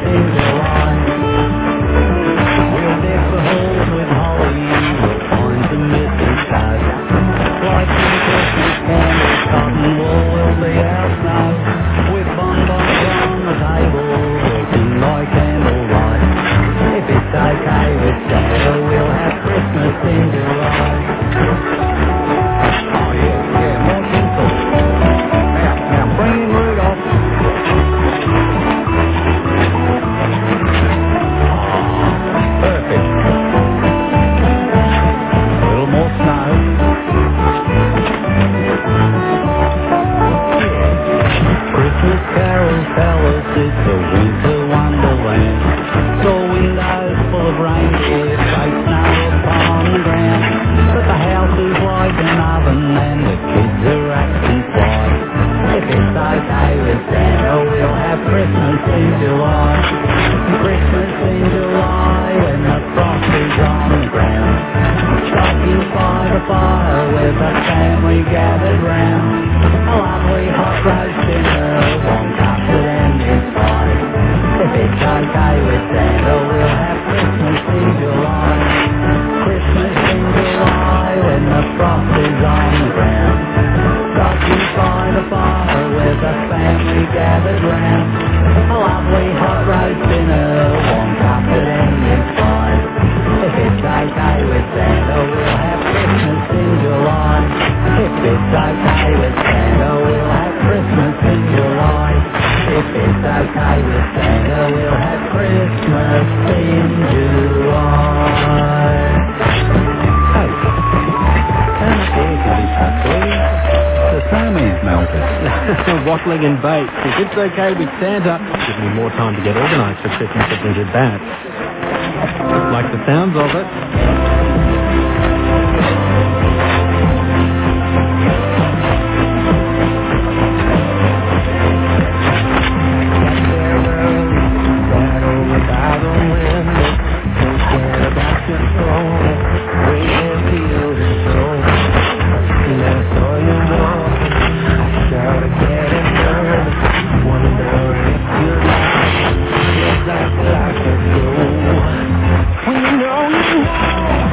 in July. We'll dig the holes with holly, we'll find the mistletoe. Lighting Christmas candles, cotton wool will be out now. With bonbons on the table, we'll sing by candlelight. If it's okay with Santa, we'll have Christmas in July. Oh yeah, more tinsel. Now bring in Rudolph. Perfect. A little more snow. Christmas carols tell us it's a winter wonderland. Store windows full of reindeer, fake snow upon the ground. But the house is like an oven and the kids are acting quiet. If it's okay with Santa, we'll have Christmas in July. Christmas in July when the frost is on the ground. Stockings by the fire with the family gathered round. A lovely hot roast dinner, one custard and mince pie. If it's okay with Santa, we'll have Christmas in July. Christmas in July when the frost is on the ground. Stockings by the fire with the family gathered round. A lovely hot roast dinner, one custard and mince pie. If it's okay with Santa, we'll have Christmas in July. If it's okay with Santa, we'll have Christmas in July. If it's okay with Santa, we'll have Christmas in July. Hey, Santa cares to be sweet. The snowman's melted. Wattling and Bates. If it's okay with Santa, give me more time to get organised for Christmas at Ginger Bat. Like the sounds of it. We know you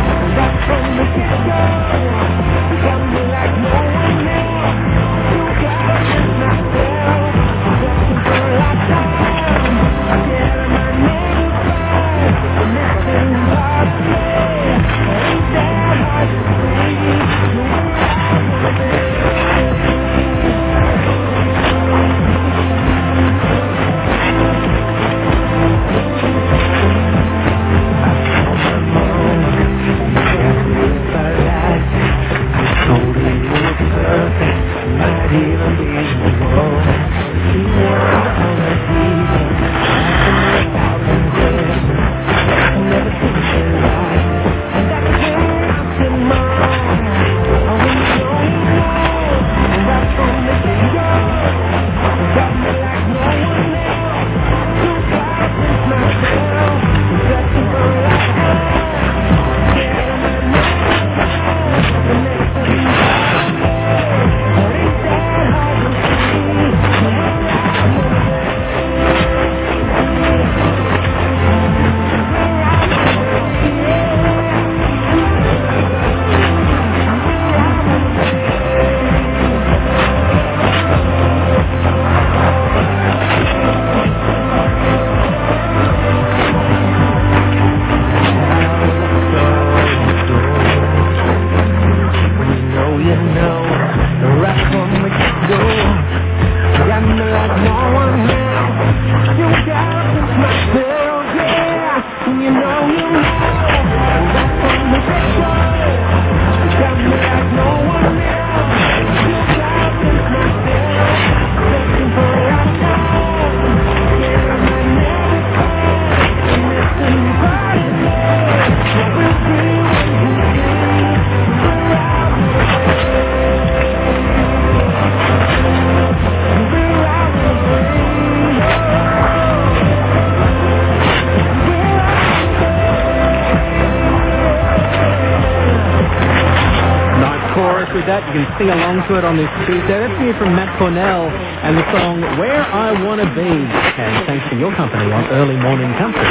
enjoyed that. You can sing along to it on this Tuesday. That's new from Matt Cornell and the song Where I Wanna Be. And thanks for your company on Early Morning Country.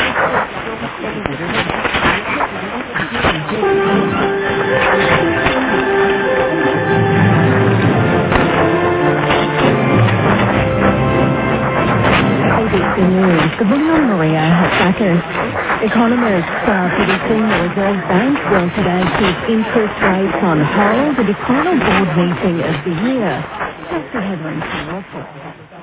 ABC News. Good morning, I'm Maria Hatzacker. Economists predicting the Reserve Bank will today keep interest rates on hold at its final board meeting of the year. That's the headline for your report.